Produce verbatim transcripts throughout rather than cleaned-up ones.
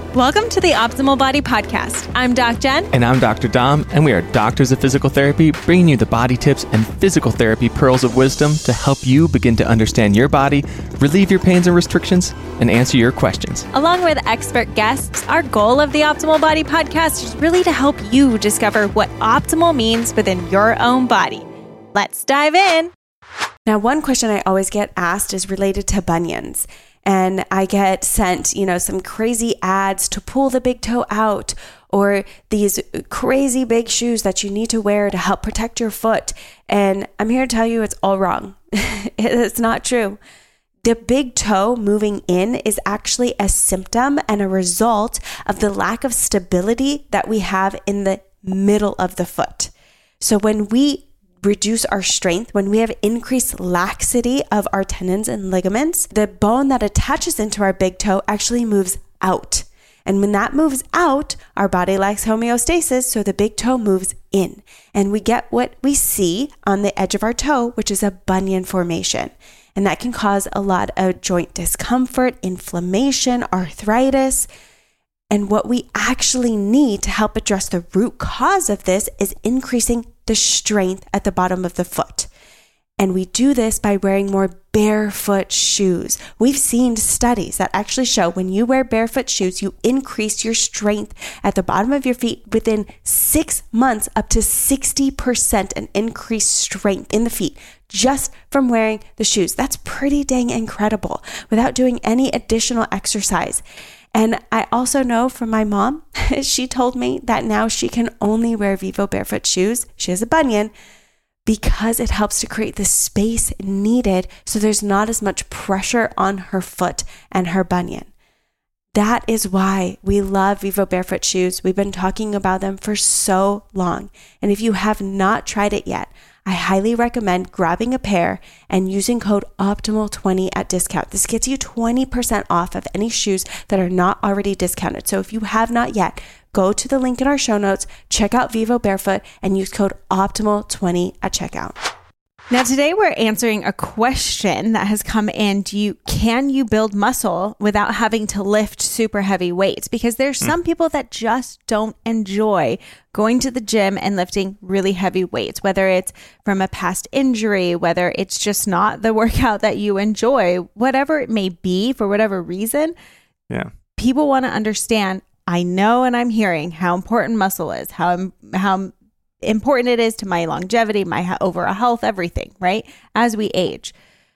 Welcome to the Optimal Body Podcast. I'm Doc Jen. And I'm Doctor Dom, and we are doctors of physical therapy, bringing you the body tips and physical therapy pearls of wisdom to help you begin to understand your body, relieve your pains and restrictions, and answer your questions. Along with expert guests, our goal of the Optimal Body Podcast is really to help you discover what optimal means within your own body. Let's dive in. Now, one question I always get asked is related to bunions. And I get sent, you know, some crazy ads to pull the big toe out, or these crazy big shoes that you need to wear to help protect your foot. And I'm here to tell you it's all wrong. It's not true. The big toe moving in is actually a symptom and a result of the lack of stability that we have in the middle of the foot. So when we reduce our strength, when we have increased laxity of our tendons and ligaments, the bone that attaches into our big toe actually moves out. And when that moves out, our body lacks homeostasis, so the big toe moves in. And we get what we see on the edge of our toe, which is a bunion formation. And that can cause a lot of joint discomfort, inflammation, arthritis. And what we actually need to help address the root cause of this is increasing the strength at the bottom of the foot. And we do this by wearing more barefoot shoes. We've seen studies that actually show when you wear barefoot shoes, you increase your strength at the bottom of your feet within six months, up to sixty percent an increased strength in the feet just from wearing the shoes. That's pretty dang incredible without doing any additional exercise. And I also know from my mom, she told me that now she can only wear Vivo barefoot shoes. She has a bunion because it helps to create the space needed so there's not as much pressure on her foot and her bunion. That is why we love Vivo barefoot shoes. We've been talking about them for so long. And if you have not tried it yet, I highly recommend grabbing a pair and using code optimal twenty at discount. This gets you twenty percent off of any shoes that are not already discounted. So if you have not yet, go to the link in our show notes, check out Vivo Barefoot, and use code optimal twenty at checkout. Now, today we're answering a question that has come in. Do you, can you build muscle without having to lift super heavy weights? Because there's some people that just don't enjoy going to the gym and lifting really heavy weights, whether it's from a past injury, whether it's just not the workout that you enjoy, whatever it may be, for whatever reason. Yeah. People want to understand, I know and I'm hearing how important muscle is, how how important it is to my longevity, my overall health, everything, right? As we age.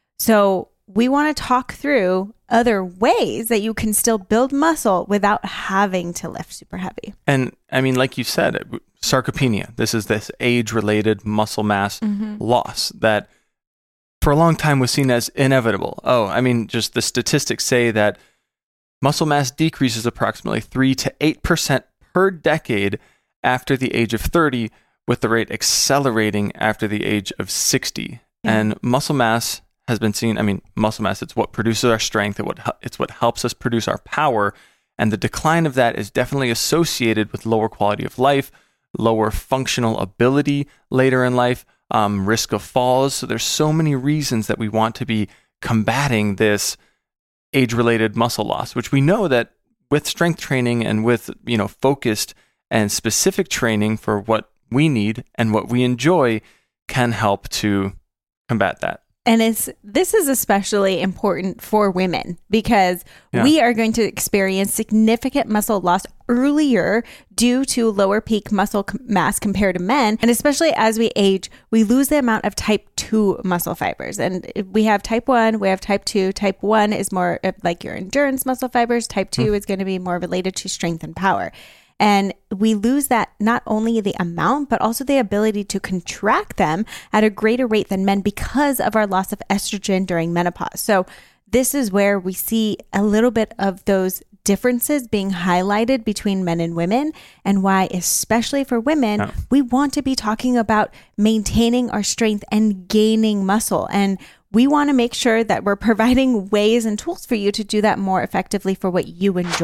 So we want to talk through other ways that you can still build muscle without having to lift super heavy. And I mean, like you said, sarcopenia, this is this age-related muscle mass mm-hmm. loss that for a long time was seen as inevitable. Oh, I mean, just the statistics say that muscle mass decreases approximately three to eight percent per decade after the age of thirty, with the rate accelerating after the age of sixty. Yeah. And muscle mass has been seen, I mean, muscle mass, it's what produces our strength, it what, it's what helps us produce our power. And the decline of that is definitely associated with lower quality of life, lower functional ability later in life, um, risk of falls. So there's so many reasons that we want to be combating this age-related muscle loss, which we know that with strength training and with, you know, focused and specific training for what we need and what we enjoy can help to combat that. And it's this is especially important for women because yeah. we are going to experience significant muscle loss earlier due to lower peak muscle mass compared to men. And especially as we age, we lose the amount of type two muscle fibers. And we have type one, we have type two. Type one is more like your endurance muscle fibers. Type two mm. is going to be more related to strength and power. And we lose that not only the amount, but also the ability to contract them at a greater rate than men because of our loss of estrogen during menopause. So this is where we see a little bit of those differences being highlighted between men and women, and why, especially for women, oh. we want to be talking about maintaining our strength and gaining muscle. And we want to make sure that we're providing ways and tools for you to do that more effectively for what you enjoy.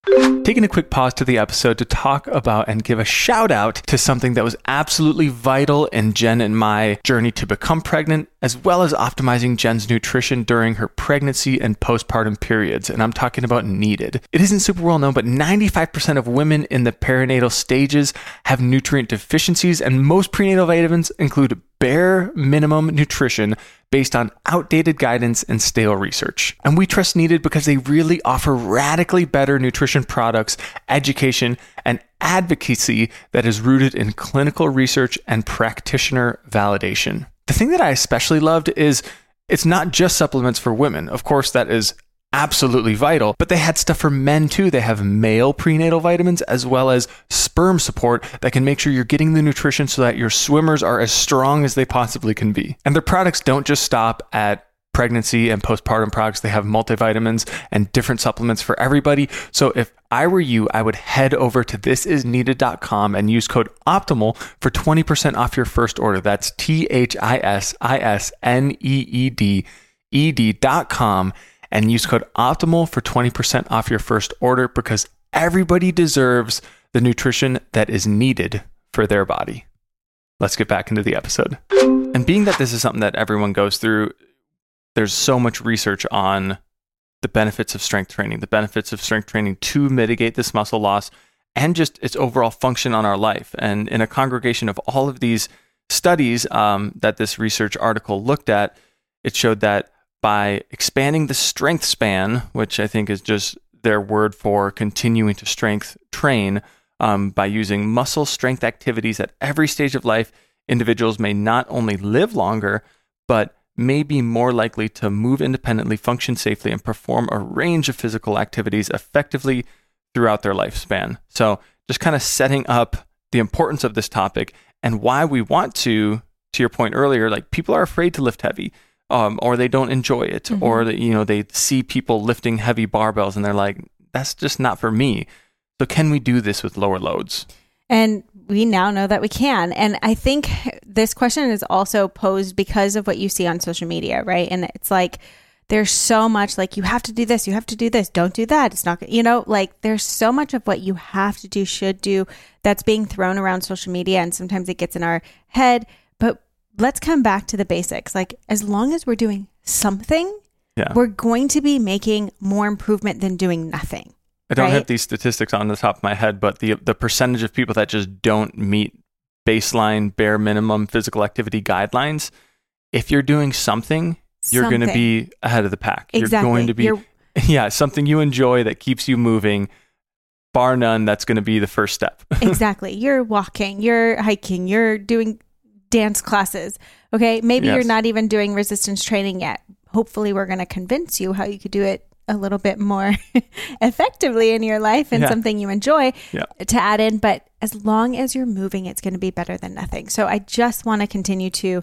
Taking a quick pause to the episode to talk about and give a shout out to something that was absolutely vital in Jen and my journey to become pregnant, as well as optimizing Jen's nutrition during her pregnancy and postpartum periods. And I'm talking about Needed. It isn't super well known, but ninety-five percent of women in the perinatal stages have nutrient deficiencies, and most prenatal vitamins include bare minimum nutrition based on outdated guidance and stale research. And we trust Needed because they really offer radically better nutrition products, education, and advocacy that is rooted in clinical research and practitioner validation. The thing that I especially loved is it's not just supplements for women. Of course, that is absolutely vital, but they had stuff for men too. They have male prenatal vitamins as well as sperm support that can make sure you're getting the nutrition so that your swimmers are as strong as they possibly can be. And their products don't just stop at pregnancy and postpartum products. They have multivitamins and different supplements for everybody. So if I were you, I would head over to this is needed dot com and use code OPTIMAL for twenty percent off your first order. That's T H I S I S N E E D E D dot com. And use code OPTIMAL for twenty percent off your first order, because everybody deserves the nutrition that is needed for their body. Let's get back into the episode. And being that this is something that everyone goes through, there's so much research on the benefits of strength training, the benefits of strength training to mitigate this muscle loss and just its overall function on our life. And in a congregation of all of these studies um, that this research article looked at, it showed that by expanding the strength span, which I think is just their word for continuing to strength train, um, by using muscle strength activities at every stage of life, individuals may not only live longer, but may be more likely to move independently, function safely, and perform a range of physical activities effectively throughout their lifespan. So just kind of setting up the importance of this topic and why we want to, to your point earlier, like people are afraid to lift heavy. Um, or they don't enjoy it, mm-hmm. or that, you know, they see people lifting heavy barbells and they're like, that's just not for me. So can we do this with lower loads? And we now know that we can. And I think this question is also posed because of what you see on social media, right? And it's like, there's so much like, you have to do this, you have to do this, don't do that. It's not, you know, like there's so much of what you have to do, should do, that's being thrown around social media. And sometimes it gets in our head, but let's come back to the basics. Like, as long as we're doing something, yeah. we're going to be making more improvement than doing nothing. I don't right? have these statistics on the top of my head, but the the percentage of people that just don't meet baseline bare minimum physical activity guidelines, if you're doing something, you're going to be ahead of the pack. Exactly. You're going to be, you're, yeah, something you enjoy that keeps you moving. Bar none, that's going to be the first step. Exactly. You're walking, you're hiking, you're doing dance classes. Okay. Maybe yes. you're not even doing resistance training yet. Hopefully we're going to convince you how you could do it a little bit more effectively in your life and yeah. something you enjoy yeah. to add in. But as long as you're moving, it's going to be better than nothing. So I just want to continue to,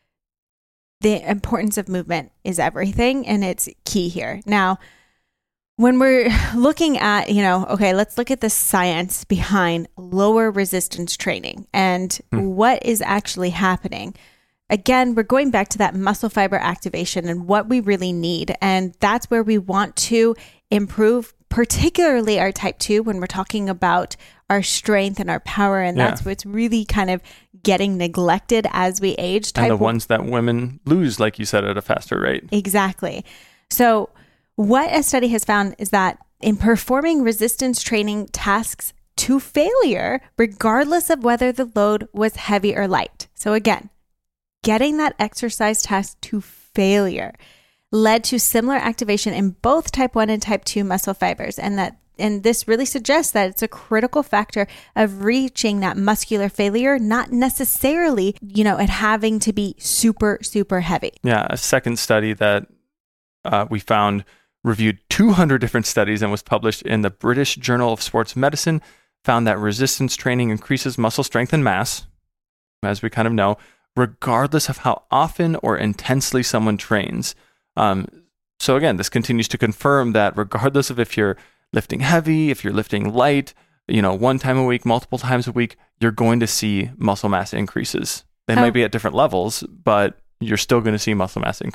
the importance of movement is everything, and it's key here. Now, when we're looking at, you know, okay, let's look at the science behind lower resistance training and hmm. what is actually happening. Again, we're going back to that muscle fiber activation and what we really need. And that's where we want to improve, particularly our type two, when we're talking about our strength and our power. And yeah. that's what's really kind of getting neglected as we age. Type and the ones that women lose, like you said, at a faster rate. Exactly. So what a study has found is that in performing resistance training tasks to failure, regardless of whether the load was heavy or light. So again, getting that exercise task to failure led to similar activation in both type one and type two muscle fibers. And that, and this really suggests that it's a critical factor of reaching that muscular failure, not necessarily, you know, it having to be super, super heavy. Yeah. A second study that uh, we found reviewed two hundred different studies and was published in the British Journal of Sports Medicine, found that resistance training increases muscle strength and mass, as we kind of know, regardless of how often or intensely someone trains. Um, so again, this continues to confirm that regardless of if you're lifting heavy, if you're lifting light, you know, one time a week, multiple times a week, you're going to see muscle mass increases. They oh. might be at different levels, but you're still going to see muscle mass increase.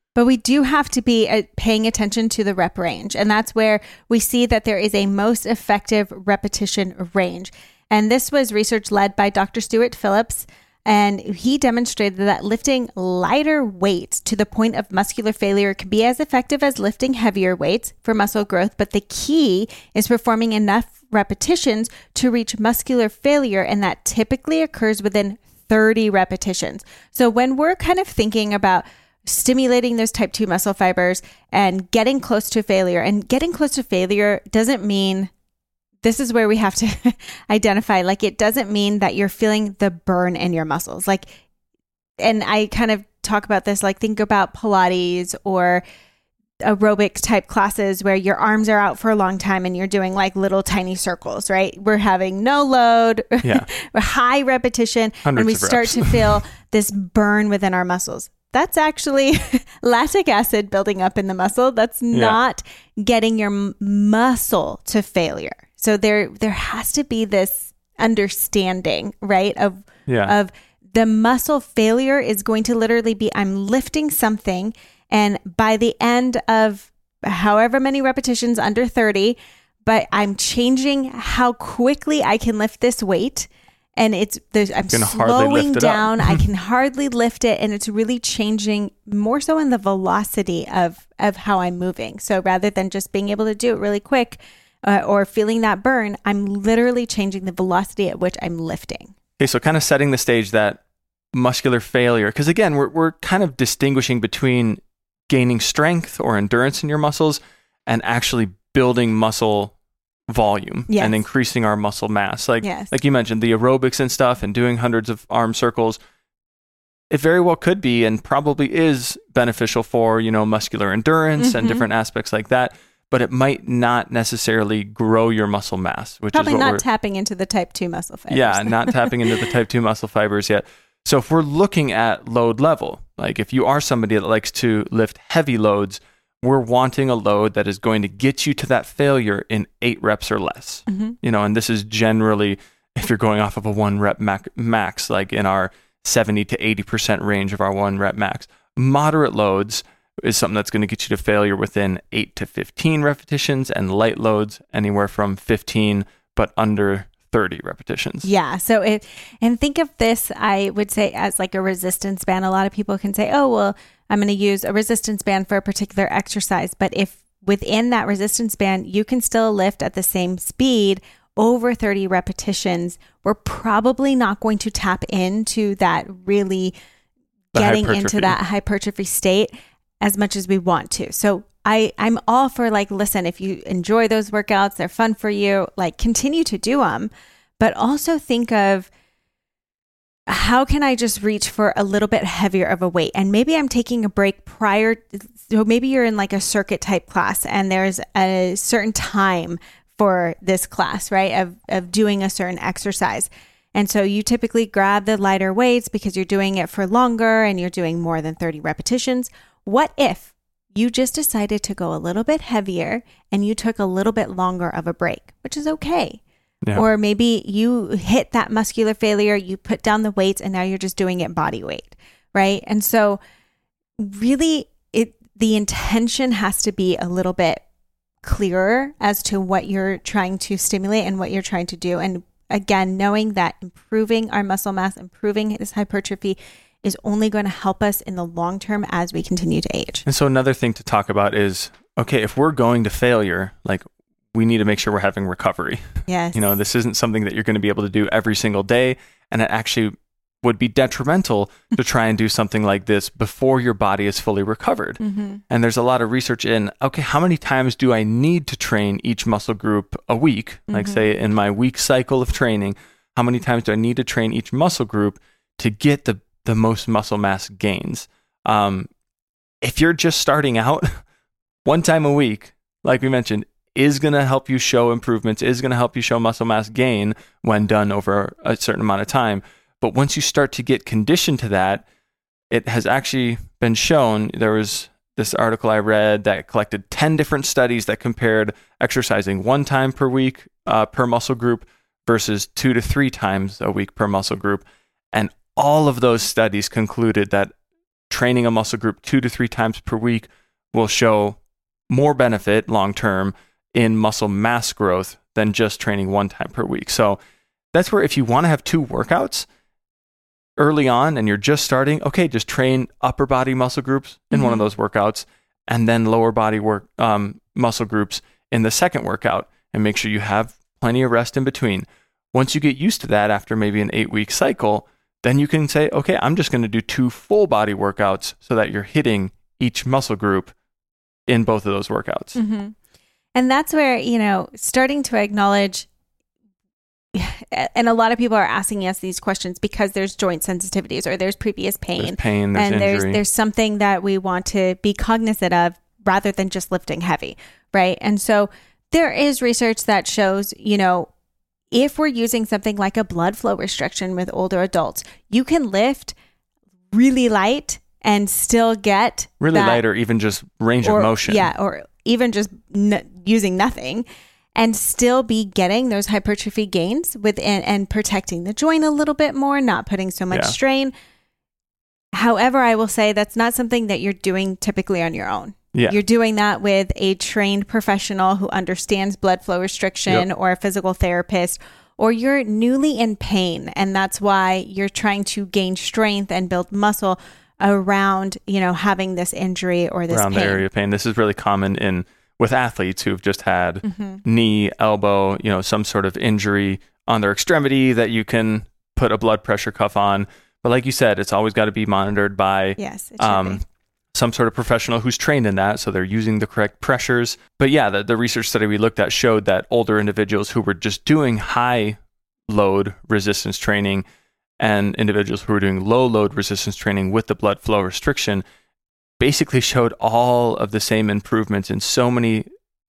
But we do have to be uh, paying attention to the rep range. And that's where we see that there is a most effective repetition range. And this was research led by Doctor Stuart Phillips. And he demonstrated that lifting lighter weights to the point of muscular failure can be as effective as lifting heavier weights for muscle growth. But the key is performing enough repetitions to reach muscular failure. And that typically occurs within thirty repetitions. So when we're kind of thinking about stimulating those type two muscle fibers and getting close to failure, and getting close to failure doesn't mean, this is where we have to identify, like, it doesn't mean that you're feeling the burn in your muscles. Like, and I kind of talk about this, like, think about Pilates or aerobics type classes where your arms are out for a long time and you're doing like little tiny circles, right? We're having no load, yeah. high repetition, Hundreds and we of start reps. to feel this burn within our muscles. That's actually lactic acid building up in the muscle. That's not yeah. getting your m- muscle to failure. So there, there has to be this understanding, right? Of, yeah. of the muscle failure is going to literally be, I'm lifting something, and by the end of however many repetitions, under thirty, but I'm changing how quickly I can lift this weight. And it's, there's, I'm slowing down. I can hardly lift it. And it's really changing more so in the velocity of, of how I'm moving. So rather than just being able to do it really quick, Uh, or feeling that burn, I'm literally changing the velocity at which I'm lifting. Okay, so kind of setting the stage that muscular failure, because again, we're we're kind of distinguishing between gaining strength or endurance in your muscles and actually building muscle volume yes. and increasing our muscle mass. Like yes. like you mentioned, the aerobics and stuff and doing hundreds of arm circles, it very well could be and probably is beneficial for, you know, muscular endurance mm-hmm. and different aspects like that. But it might not necessarily grow your muscle mass, which probably is what not we're, tapping into the type two muscle fibers. Yeah, not tapping into the type two muscle fibers yet. So if we're looking at load level, like if you are somebody that likes to lift heavy loads, we're wanting a load that is going to get you to that failure in eight reps or less. Mm-hmm. You know, and this is generally if you're going off of a one rep mac- max, like in our seventy to eighty percent range of our one rep max. Moderate loads is something that's going to get you to failure within eight to fifteen repetitions, and light loads anywhere from fifteen but under thirty repetitions. Yeah. So it, and think of this, I would say, as like a resistance band. A lot of people can say, oh, well, I'm going to use a resistance band for a particular exercise. But if within that resistance band, you can still lift at the same speed over thirty repetitions, we're probably not going to tap into that really The getting hypertrophy. into that hypertrophy state as much as we want to. So I, I'm all for like, listen, if you enjoy those workouts, they're fun for you, like continue to do them, but also think of how can I just reach for a little bit heavier of a weight? And maybe I'm taking a break prior. So maybe you're in like a circuit type class and there's a certain time for this class, right? Of, of doing a certain exercise. And so you typically grab the lighter weights because you're doing it for longer and you're doing more than thirty repetitions. What if you just decided to go a little bit heavier and you took a little bit longer of a break, which is okay. Yeah. Or maybe you hit that muscular failure, you put down the weights and now you're just doing it body weight, right? And so really it the intention has to be a little bit clearer as to what you're trying to stimulate and what you're trying to do. And again, knowing that improving our muscle mass, improving this hypertrophy is only going to help us in the long term as we continue to age. And so another thing to talk about is, okay, if we're going to failure, like we need to make sure we're having recovery. Yes. You know, this isn't something that you're going to be able to do every single day. And it actually would be detrimental to try and do something like this before your body is fully recovered. Mm-hmm. And there's a lot of research in, okay, how many times do I need to train each muscle group a week? Mm-hmm. Like say in my week cycle of training, how many times do I need to train each muscle group to get the the most muscle mass gains? Um, if you're just starting out, one time a week, like we mentioned, is going to help you show improvements, is going to help you show muscle mass gain when done over a certain amount of time. But once you start to get conditioned to that, it has actually been shown, there was this article I read that collected ten different studies that compared exercising one time per week uh, per muscle group versus two to three times a week per muscle group. And all of those studies concluded that training a muscle group two to three times per week will show more benefit long-term in muscle mass growth than just training one time per week. So that's where if you want to have two workouts early on and you're just starting, okay, just train upper body muscle groups in mm-hmm. one of those workouts and then lower body work um, muscle groups in the second workout, and make sure you have plenty of rest in between. Once you get used to that after maybe an eight week cycle, then you can say, okay, I'm just going to do two full body workouts so that you're hitting each muscle group in both of those workouts. Mm-hmm. And that's where, you know, starting to acknowledge, and a lot of people are asking us these questions because there's joint sensitivities or there's previous pain. There's pain, there's and injury. there's there's something that we want to be cognizant of rather than just lifting heavy, right? And so there is research that shows, you know, if we're using something like a blood flow restriction with older adults, you can lift really light and still get really that, light or even just range or, of motion. Yeah, or even just n- using nothing and still be getting those hypertrophy gains within and protecting the joint a little bit more, not putting so much Yeah. strain. However, I will say that's not something that you're doing typically on your own. Yeah. You're doing that with a trained professional who understands blood flow restriction, Yep. or a physical therapist, or you're newly in pain. And that's why you're trying to gain strength and build muscle around, you know, having this injury or this around pain. the area of pain. This is really common in with athletes who've just had Mm-hmm. knee, elbow, you know, some sort of injury on their extremity that you can put a blood pressure cuff on. But like you said, it's always got to be monitored by Yes, it should um, be. some sort of professional who's trained in that, so they're using the correct pressures. But yeah, the, the research study we looked at showed that older individuals who were just doing high load resistance training and individuals who were doing low load resistance training with the blood flow restriction basically showed all of the same improvements in so many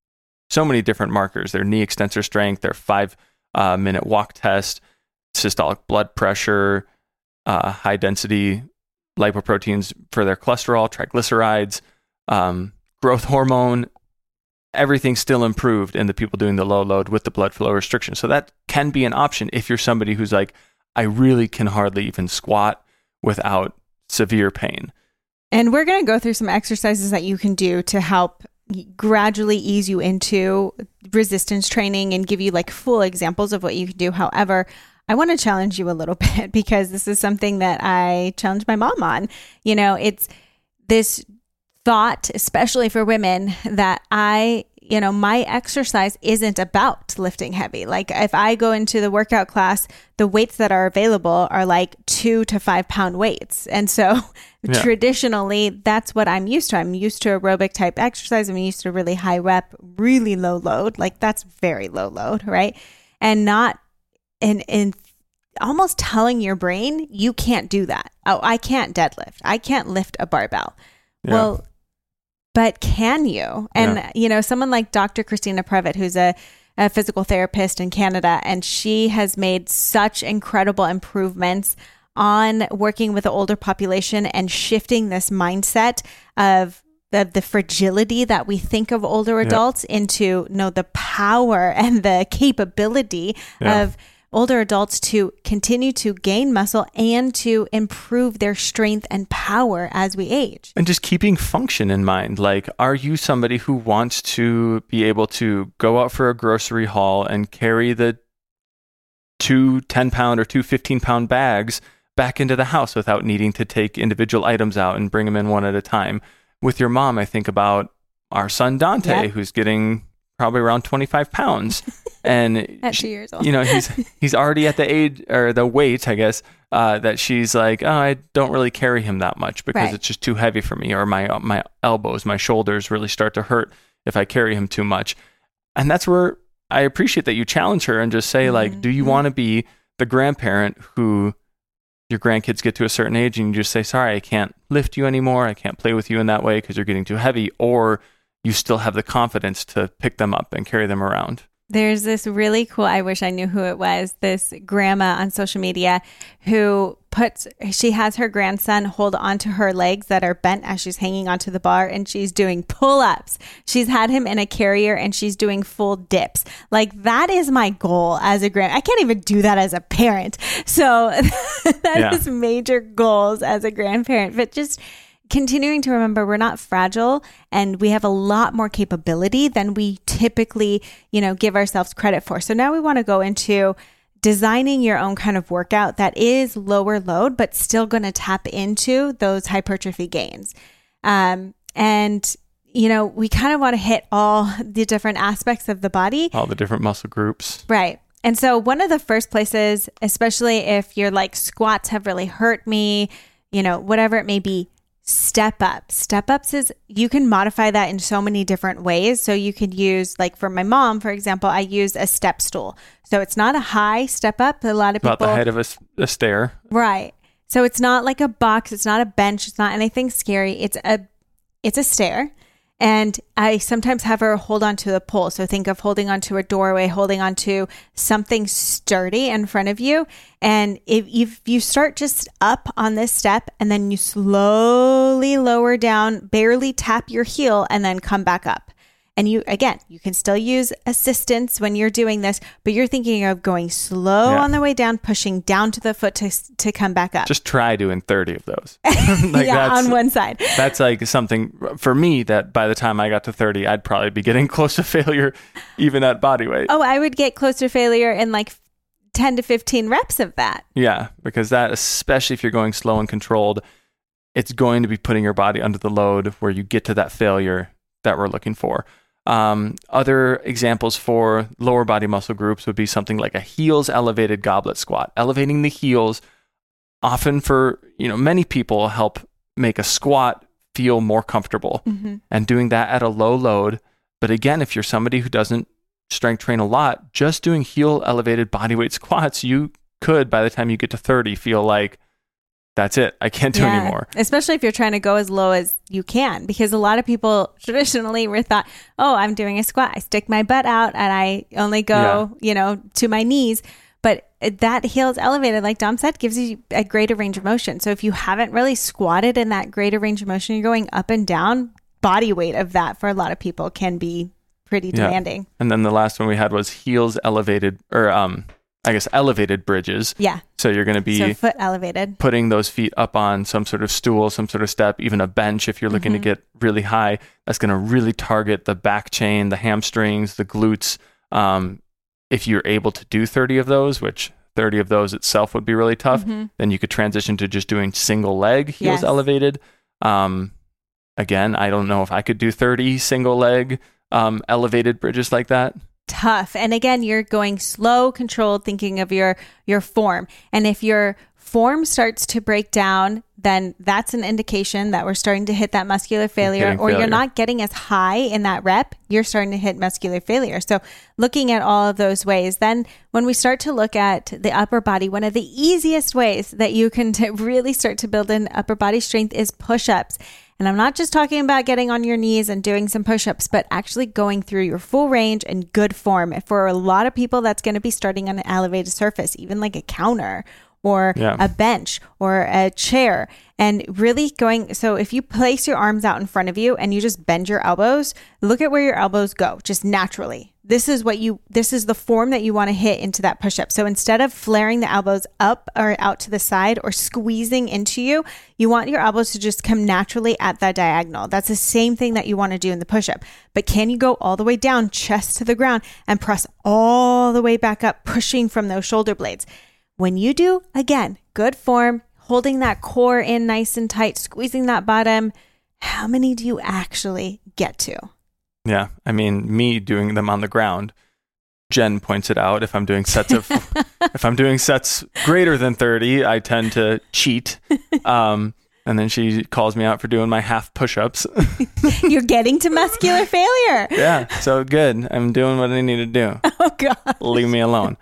so many different markers: their knee extensor strength, their five uh, minute walk test, systolic blood pressure, uh, high density lipoproteins for their cholesterol, triglycerides, um, growth hormone. Everything still improved in the people doing the low load with the blood flow restriction. So that can be an option if you're somebody who's like, I really can hardly even squat without severe pain. And we're going to go through some exercises that you can do to help gradually ease you into resistance training and give you like full examples of what you can do. However, I want to challenge you a little bit because this is something that I challenged my mom on. You know, it's this thought, especially for women, that I, you know, my exercise isn't about lifting heavy. Like if I go into the workout class, the weights that are available are like two to five pound weights. And so Yeah. traditionally, that's what I'm used to. I'm used to aerobic type exercise. I'm used to really high rep, really low load. Like that's very low load, right? And not and and almost telling your brain, you can't do that. Oh, I can't deadlift. I can't lift a barbell. Yeah. Well, but can you? And, Yeah. you know, someone like Doctor Christina Previtt, who's a, a physical therapist in Canada, and she has made such incredible improvements on working with the older population and shifting this mindset of the, the fragility that we think of older adults yeah. into, no, the power and the capability Yeah. of older adults to continue to gain muscle and to improve their strength and power as we age. And just keeping function in mind. Like, are you somebody who wants to be able to go out for a grocery haul and carry the two ten pound or two fifteen pound bags back into the house without needing to take individual items out and bring them in one at a time? With your mom, I think about our son Dante, Yep. who's getting probably around twenty-five pounds. And At she- two years old. you know, he's he's already at the age or the weight, I guess, uh, that she's like, oh, I don't really carry him that much because Right. it's just too heavy for me, or my my elbows, my shoulders really start to hurt if I carry him too much. And that's where I appreciate that you challenge her and just say, like, do you Mhm. want to be the grandparent who your grandkids get to a certain age and you just say, sorry, I can't lift you anymore, I can't play with you in that way because you're getting too heavy, or you still have the confidence to pick them up and carry them around? There's this really cool, I wish I knew who it was, this grandma on social media who puts, she has her grandson hold onto her legs that are bent as she's hanging onto the bar, and she's doing pull-ups. She's had him in a carrier and she's doing full dips. Like, that is my goal as a grand. I can't even do that as a parent. So that Yeah. is major goals as a grandparent. But just, continuing to remember we're not fragile and we have a lot more capability than we typically, you know, give ourselves credit for. So now we want to go into designing your own kind of workout that is lower load, but still going to tap into those hypertrophy gains. Um, and, you know, we kind of want to hit all the different aspects of the body. All the different muscle groups. Right. And so one of the first places, especially if you're like squats have really hurt me, you know, whatever it may be, step up. Step ups is, you can modify that in so many different ways. So you could use, like for my mom, for example, I use a step stool. So it's not a high step up. A lot of people. About the height of a, a stair. Right. So it's not like a box. It's not a bench. It's not anything scary. It's a, it's a stair. And I sometimes have her hold onto the pole. So think of holding onto a doorway, holding onto something sturdy in front of you. And if, if you start just up on this step and then you slowly lower down, barely tap your heel and then come back up. And you, again, you can still use assistance when you're doing this, but you're thinking of going slow Yeah. on the way down, pushing down to the foot to to come back up. Just try doing thirty of those. Like yeah, that's, on one side. That's like something for me that by the time I got to thirty, I'd probably be getting close to failure, even at body weight. Oh, I would get close to failure in like ten to fifteen reps of that. Yeah, because that, especially if you're going slow and controlled, it's going to be putting your body under the load where you get to that failure that we're looking for. Um, other examples for lower body muscle groups would be something like a heels elevated goblet squat. Elevating the heels often for, you know, many people help make a squat feel more comfortable, mm-hmm. and doing that at a low load. But again, if you're somebody who doesn't strength train a lot, just doing heel elevated bodyweight squats, you could, by the time you get to thirty, feel like that's it. I can't do yeah, anymore. Especially if you're trying to go as low as you can, because a lot of people traditionally were thought, oh, I'm doing a squat. I stick my butt out and I only go, yeah. you know, to my knees. But that heels elevated, like Dom said, gives you a greater range of motion. So if you haven't really squatted in that greater range of motion, you're going up and down, body weight of that for a lot of people can be pretty demanding. Yeah. And then the last one we had was heels elevated, or um, I guess elevated bridges. Yeah. So you're going to be so foot elevated, putting those feet up on some sort of stool, some sort of step, even a bench. If you're looking mm-hmm. to get really high, that's going to really target the back chain, the hamstrings, the glutes. Um, if you're able to do thirty of those, which thirty of those itself would be really tough, mm-hmm. then you could transition to just doing single leg heels yes. elevated. Um, again, I don't know if I could do thirty single leg um, elevated bridges like that. Tough. And again, you're going slow, controlled, thinking of your your form. And if your form starts to break down, then that's an indication that we're starting to hit that muscular failure, or failure. You're not getting as high in that rep, you're starting to hit muscular failure. So looking at all of those ways, then when we start to look at the upper body, one of the easiest ways that you can t- really start to build in upper body strength is push-ups. And I'm not just talking about getting on your knees and doing some push-ups, but actually going through your full range and good form. For a lot of people, that's going to be starting on an elevated surface, even like a counter or yeah. a bench or a chair, and really going. So if you place your arms out in front of you and you just bend your elbows, look at where your elbows go just naturally. This is what you, this is the form that you want to hit into that push-up. So instead of flaring the elbows up or out to the side or squeezing into you, you want your elbows to just come naturally at that diagonal. That's the same thing that you want to do in the push-up. But can you go all the way down, chest to the ground, and press all the way back up, pushing from those shoulder blades? When you do, again, good form, holding that core in nice and tight, squeezing that bottom, how many do you actually get to? Yeah, I mean, me doing them on the ground, Jen points it out. If I'm doing sets of, if I'm doing sets greater than thirty, I tend to cheat. Um, and then she calls me out for doing my half push-ups. You're getting to muscular failure. Yeah, so good. I'm doing what I need to do. Oh, God. Leave me alone.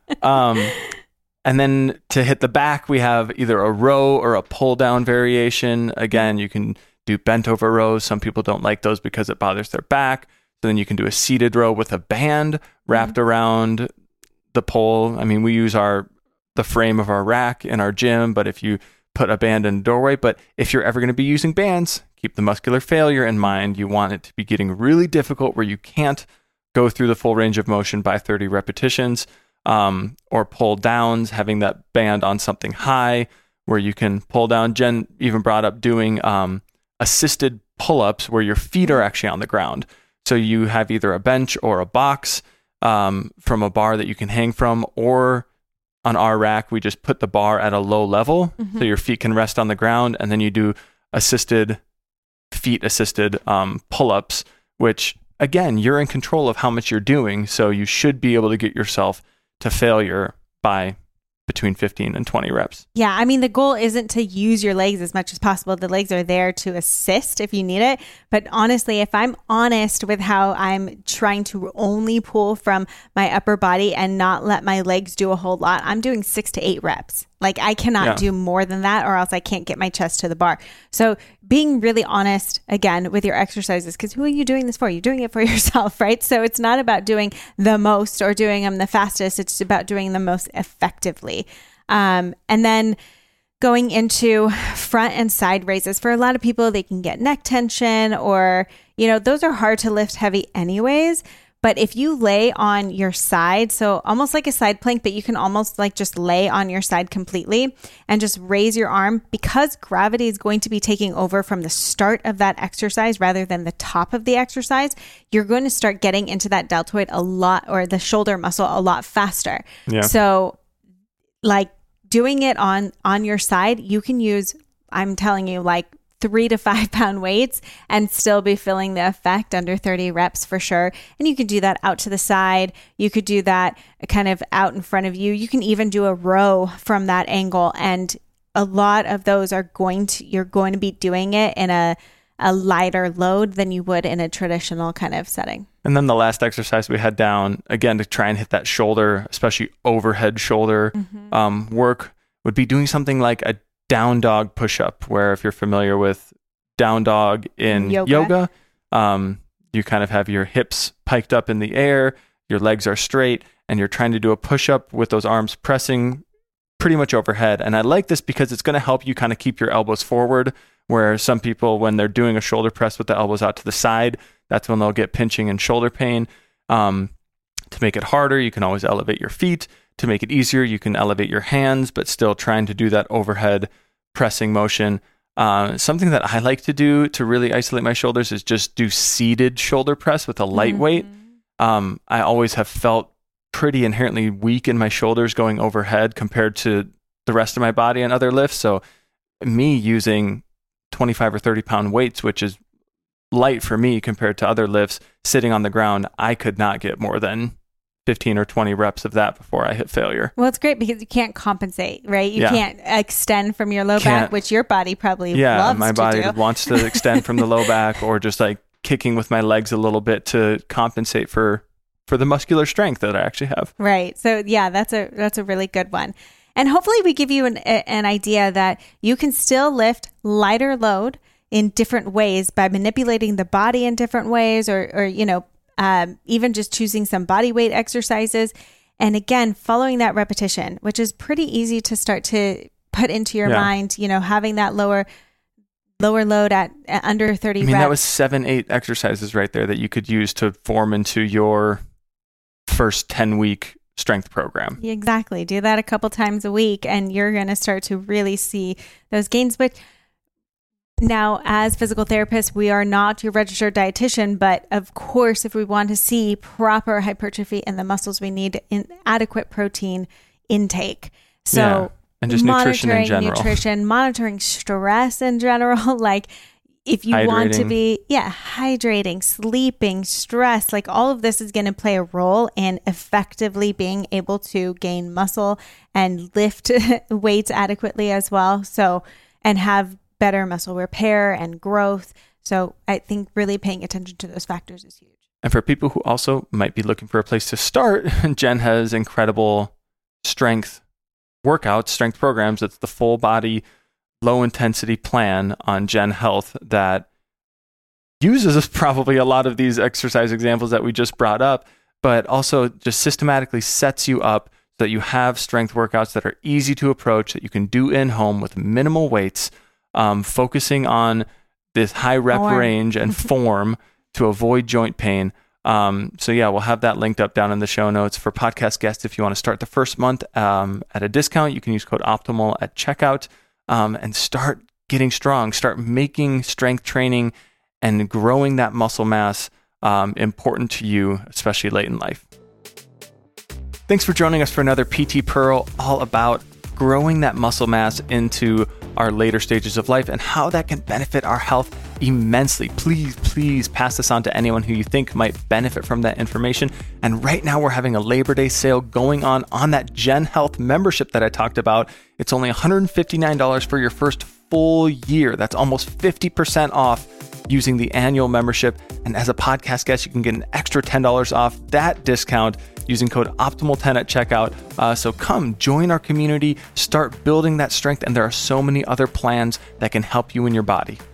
Um, and then to hit the back, we have either a row or a pull-down variation. Again, you can do bent over rows. Some people don't like those because it bothers their back. So then you can do a seated row with a band wrapped mm-hmm. around the pole. I mean, we use our the frame of our rack in our gym, but if you put a band in the doorway, but if you're ever going to be using bands, keep the muscular failure in mind. You want it to be getting really difficult where you can't go through the full range of motion by thirty repetitions, um, or pull downs, having that band on something high where you can pull down. Jen even brought up doing um, assisted pull-ups where your feet are actually on the ground. So you have either a bench or a box um, from a bar that you can hang from, or on our rack, we just put the bar at a low level mm-hmm. so your feet can rest on the ground, and then you do assisted, feet-assisted um, pull-ups, which, again, you're in control of how much you're doing, so you should be able to get yourself to failure by between fifteen and twenty reps. Yeah, I mean, the goal isn't to use your legs as much as possible. The legs are there to assist if you need it. But honestly, if I'm honest with how I'm trying to only pull from my upper body and not let my legs do a whole lot, I'm doing six to eight reps. Like I cannot yeah. do more than that, or else I can't get my chest to the bar. So being really honest, again, with your exercises, because who are you doing this for? You're doing it for yourself, right? So it's not about doing the most or doing them the fastest. It's about doing them most effectively. Um, and then going into front and side raises. For a lot of people, they can get neck tension, or, you know, those are hard to lift heavy anyways. But if you lay on your side, so almost like a side plank, but you can almost like just lay on your side completely and just raise your arm, because gravity is going to be taking over from the start of that exercise rather than the top of the exercise, you're going to start getting into that deltoid a lot, or the shoulder muscle a lot faster. Yeah. So like doing it on, on your side, you can use, I'm telling you, like three to five pound weights and still be feeling the effect under thirty reps for sure. And you could do that out to the side. You could do that kind of out in front of you. You can even do a row from that angle. And a lot of those are going to, you're going to be doing it in a, a lighter load than you would in a traditional kind of setting. And then the last exercise we had down, again, to try and hit that shoulder, especially overhead shoulder mm-hmm. um, work, would be doing something like a down dog push-up, where if you're familiar with down dog in yoga, yoga um, you kind of have your hips piked up in the air, your legs are straight, and you're trying to do a push-up with those arms pressing pretty much overhead. And I like this because it's going to help you kind of keep your elbows forward, where some people, when they're doing a shoulder press with the elbows out to the side, that's when they'll get pinching and shoulder pain. Um, to make it harder, you can always elevate your feet. To make it easier, you can elevate your hands, but still trying to do that overhead pressing motion. Uh, something that I like to do to really isolate my shoulders is just do seated shoulder press with a light mm-hmm. weight. Um, I always have felt pretty inherently weak in my shoulders going overhead compared to the rest of my body and other lifts. So me using twenty-five or thirty pound weights, which is light for me compared to other lifts, sitting on the ground, I could not get more than fifteen or twenty reps of that before I hit failure. Well, it's great because you can't compensate, right? You yeah. can't extend from your low can't, back, which your body probably yeah, loves my body to do. wants to extend from the low back, or just like kicking with my legs a little bit to compensate for for the muscular strength that I actually have. Right. So yeah, that's a that's a really good one. And hopefully we give you an a, an idea that you can still lift lighter load in different ways by manipulating the body in different ways, or or you know, Um, even just choosing some body weight exercises. And again, following that repetition, which is pretty easy to start to put into your yeah. mind, you know, having that lower lower load at, at under thirty I mean, reps. That was seven, eight exercises right there that you could use to form into your first ten week strength program. Exactly. Do that a couple times a week and you're going to start to really see those gains. But now, as physical therapists, we are not your registered dietitian, but of course, if we want to see proper hypertrophy in the muscles, we need an adequate protein intake. So, yeah. and just nutrition in general. Nutrition, monitoring stress in general, like if you hydrating. want to be, yeah, hydrating, sleeping, stress, like all of this is going to play a role in effectively being able to gain muscle and lift weights adequately as well. So, and have better muscle repair and growth. So I think really paying attention to those factors is huge. And for people who also might be looking for a place to start, Jen has incredible strength workouts, strength programs. It's the full body, low intensity plan on Gen Health that uses probably a lot of these exercise examples that we just brought up, but also just systematically sets you up so that you have strength workouts that are easy to approach, that you can do in home with minimal weights, Um, focusing on this high rep form. range and form to avoid joint pain. Um, so yeah, we'll have that linked up down in the show notes for podcast guests. If you want to start the first month um, at a discount, you can use code OPTIMAL at checkout um, and start getting strong, start making strength training and growing that muscle mass um, important to you, especially late in life. Thanks for joining us for another P T Pearl, all about growing that muscle mass into our later stages of life and how that can benefit our health immensely. Please, please pass this on to anyone who you think might benefit from that information. And right now we're having a Labor Day sale going on on that Gen Health membership that I talked about. It's only one hundred fifty-nine dollars for your first full year. That's almost fifty percent off using the annual membership. And as a podcast guest, you can get an extra ten dollars off that discount using code optimal ten at checkout. Uh, so come join our community, start building that strength. And there are so many other plans that can help you in your body.